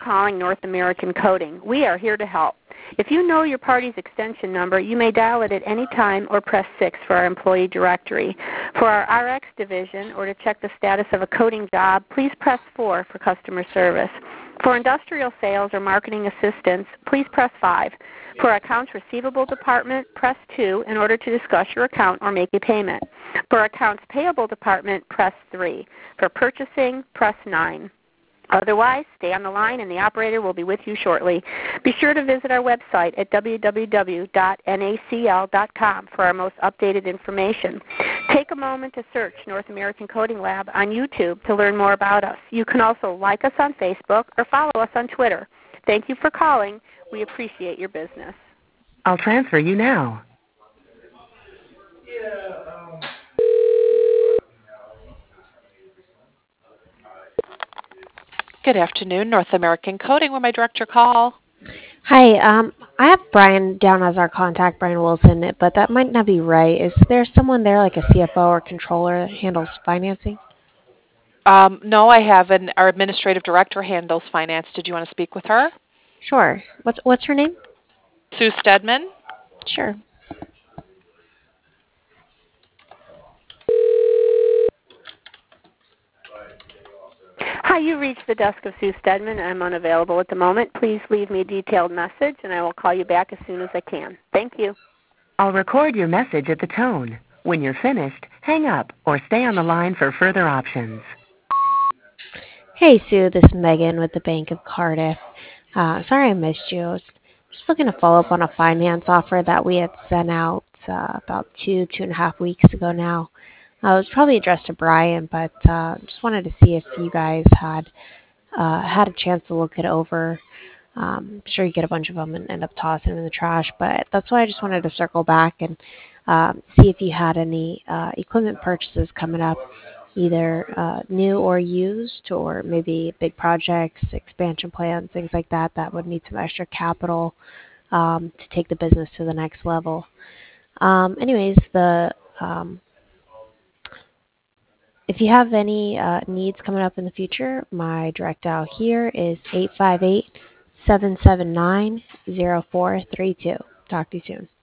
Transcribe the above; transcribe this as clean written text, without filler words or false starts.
calling North American Coding. We are here to help. If you know your party's extension number, you may dial it at any time or press 6 for our employee directory. For our RX division, or to check the status of a coding job, please press 4 for customer service. For industrial sales or marketing assistance, please press 5. For our accounts receivable department, press 2 in order to discuss your account or make a payment. For our accounts payable department, press 3. For purchasing, press 9. Otherwise, stay on the line and the operator will be with you shortly. Be sure to visit our website at www.nacl.com for our most updated information. Take a moment to search North American Coding Lab on YouTube to learn more about us. You can also like us on Facebook or follow us on Twitter. Thank you for calling. We appreciate your business. I'll transfer you now. Good afternoon, North American Coding. Where may I direct your call? Hi, I have Brian down as our contact, Brian Wilson, but that might not be right. Is there someone there, like a CFO or controller, that handles financing? No, I have our administrative director handles finance. Did you want to speak with her? Sure. What's her name? Sue Stedman. Sure. Hi, you reached the desk of Sue Stedman. I'm unavailable at the moment. Please leave me a detailed message, and I will call you back as soon as I can. Thank you. I'll record your message at the tone. When you're finished, hang up or stay on the line for further options. Hey, Sue. This is Megan with the Bank of Cardiff. Sorry I missed you. I was just looking to follow up on a finance offer that we had sent out about 2.5 weeks ago now. It was probably addressed to Brian, but just wanted to see if you guys had a chance to look it over. I'm sure you get a bunch of them and end up tossing them in the trash, but that's why I just wanted to circle back and see if you had any equipment purchases coming up, either new or used, or maybe big projects, expansion plans, things like that that would need some extra capital to take the business to the next level. Anyways, if you have any needs coming up in the future, my direct dial here is 858-779-0432. Talk to you soon.